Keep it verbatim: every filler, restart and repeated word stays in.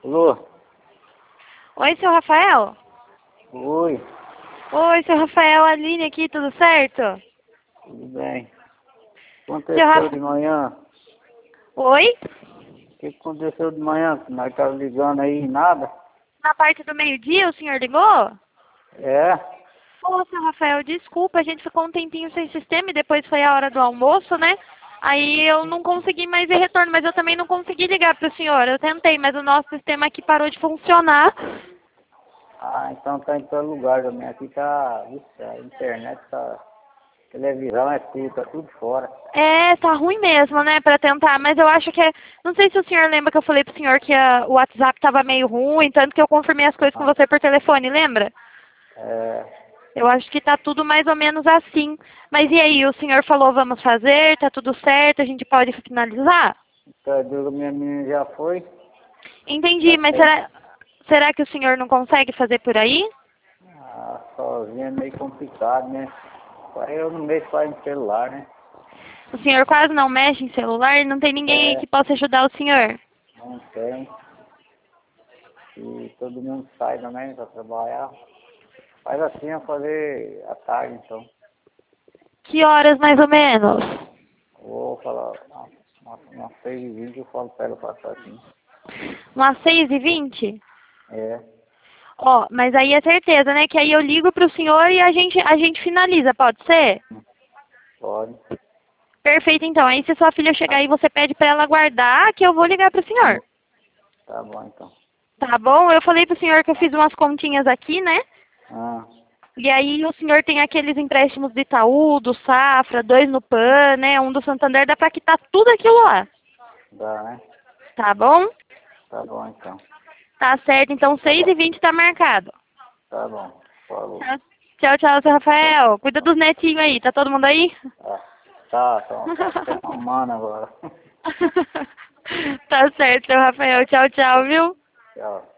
Alô? Oi, seu Rafael? Oi, Oi, seu Rafael, Aline aqui, tudo certo? tudo bem? O que Seu aconteceu Rafa... de manhã? Oi? O que aconteceu de manhã? Que nós estávamos ligando aí e nada? Na parte do meio-dia o senhor ligou? É? Ô, seu Rafael, desculpa, a gente ficou um tempinho sem sistema e depois foi a hora do almoço, né? Aí eu não consegui mais ver retorno, mas eu também não consegui ligar para o senhor. Eu tentei, mas o nosso sistema aqui parou de funcionar. Ah, então tá em todo lugar também. Aqui tá, isso, a internet tá, televisão é tudo, tá tudo fora. É, tá ruim mesmo, né, pra tentar, mas eu acho que é... Não sei se o senhor lembra que eu falei pro senhor que a- o WhatsApp tava meio ruim, tanto que eu confirmei as coisas com Ah, você por telefone, lembra? é, Eu acho que tá tudo mais ou menos assim. Mas e aí, o senhor falou vamos fazer, tá tudo certo, a gente pode finalizar? tá, a minha menina já foi, Entendi, já mas tem. será, será que o senhor não consegue fazer por aí? Ah, sozinha é meio complicado, né? Aí eu não mexo só em celular, né? O senhor quase não mexe em celular, não tem ninguém aí É, que possa ajudar o senhor. não tem. E todo mundo sai também pra trabalhar. Faz assim, eu fazer à tarde, então. Que horas mais ou menos? Vou falar, umas umas seis e vinte eu falo pra ela passar assim. Umas seis e vinte? É, Ó, mas aí é certeza, né? Que aí eu ligo pro senhor e a gente, a gente finaliza, pode ser? pode. Perfeito, então. Aí se sua filha chegar aí, você pede pra ela aguardar que eu vou ligar pro senhor. Tá bom, então. Tá bom? Eu falei pro senhor que eu fiz umas continhas aqui, né? Ah, E aí o senhor tem aqueles empréstimos do Itaú, do Safra, dois no Pan, né? Um do Santander, dá pra quitar tudo aquilo lá. dá, né? Tá bom? Tá bom, então. Tá certo, então seis e vinte tá marcado. Tá bom. Falou. Tá. Tchau, tchau, seu Rafael. Cuida dos netinhos aí, tá todo mundo aí? Tá, tá, tá, tá até mamando agora. Tá certo, seu Rafael. Tchau, tchau, viu? Tchau.